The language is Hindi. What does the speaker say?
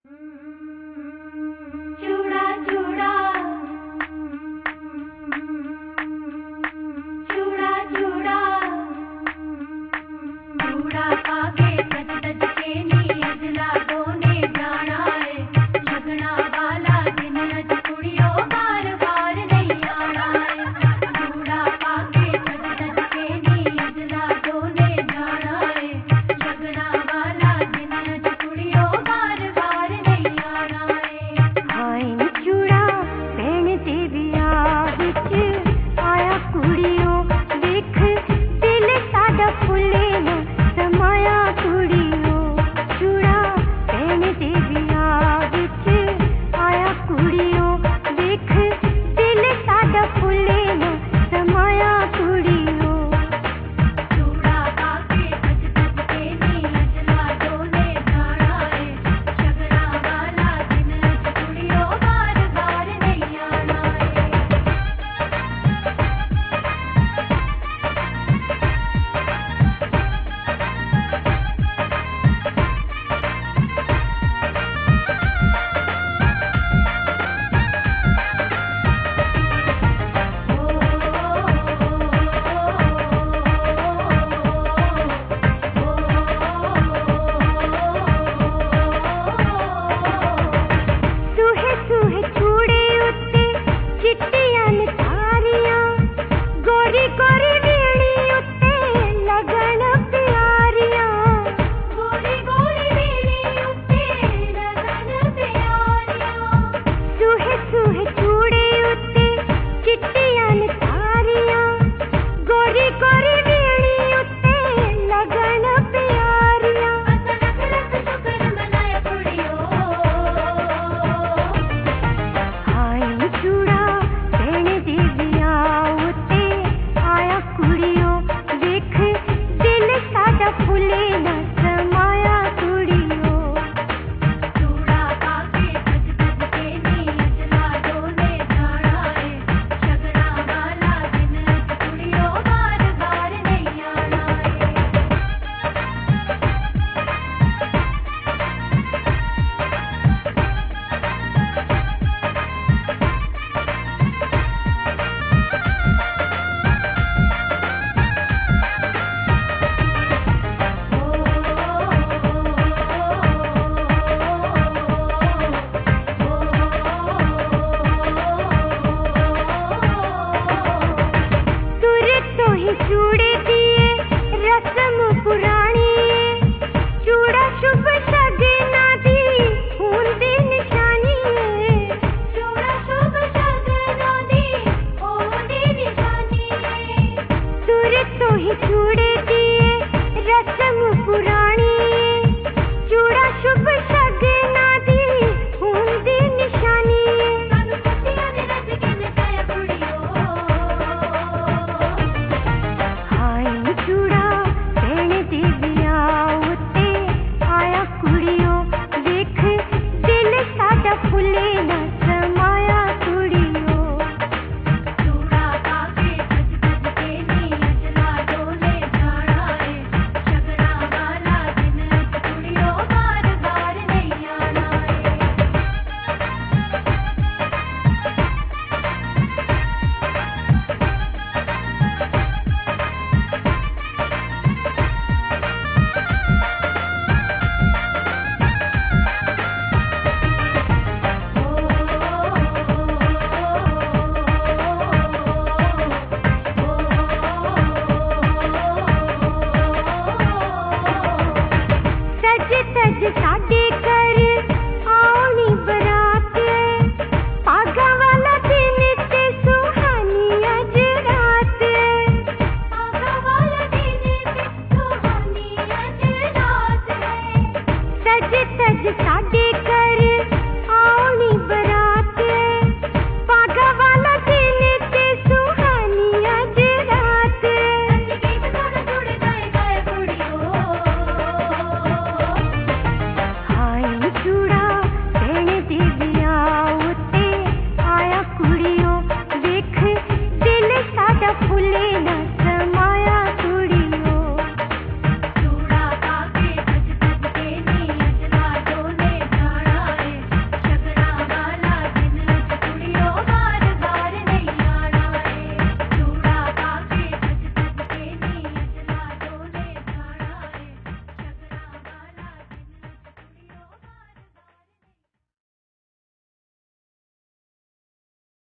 चूड़ा चूड़ा चूड़ा चूड़ा चूड़ा पाके सज सज के नी अजला दोने जाना है लगना वाला दिन अज कुड़ियों बार बार नहीं आना है चूड़ा पाके सज सज के नी अजला दोने जाना है लगना वाला दिन अज कुड़ियों बार बार नहीं आना है हाय नी चूड़ा पहन ते विआह विच आया कुड़ियों देख दिल साडा फुले न समाया कुड़ियों चूड़ा पहन ते विआह विच आया कुड़ियों देख दिल साडा फुले न समाया कुड़ियों चूड़ा पाके सज सज के नी अजला दोने जाना है लगना वाला दिन अज कुड़ियों बार बार नहीं आना है सुहे सुहे चूड़े उत्ते चिट्टियां न तारियां गोरी गोरी वेणी उत्ते लगन प्यारियां गोरी गोरी वेणी उत्ते लगन प्यारियां सुहे सुहे चूड़े उत्ते चिट्टियां न तारियां गोरी गोरी वेणी उत्ते लगन प्यारियां अस लख लख शुक्र मनाए कुड़ियों हाय नी चूड़ा पहन ते विआह उत्ते आया कुड़ियों देख दिल साडा फुले न समाया कुड़ियों चूड़ा पाके सज सज के नी अजला दोने जाना है लगना वाला दिन अज कुड़ियों बार बार नहीं आना है तुरे तो ही चूड़े दिए रस्म पुरानी चूड़ा शुभ शगना दी हुंदी निशानी चूड़ा शुभ शगना दी ओदी निशानी तुरे तो ही चूड़े दिए रस्म पुरानी चूड़ा शुभ शगना दी हुंदी निशानी सानू खुशियां दे रज के नचाया कुड़ियों हाय नी चूड़ा पहन ते विआह उत्ते आया कुड़ियों देख दिल साडा फुले न समाया कुड़ियों चूड़ा पाके सज सज के नी अजला दोने जाना है लगना वाला दिन अज कुड़ियों बार बार नहीं आना है सज सज साडे घर आउनी बरात पागा वाला दिन ते सुहानी अज रात आगा वाला दिन ते सुहानी अज रात है सज सज साडे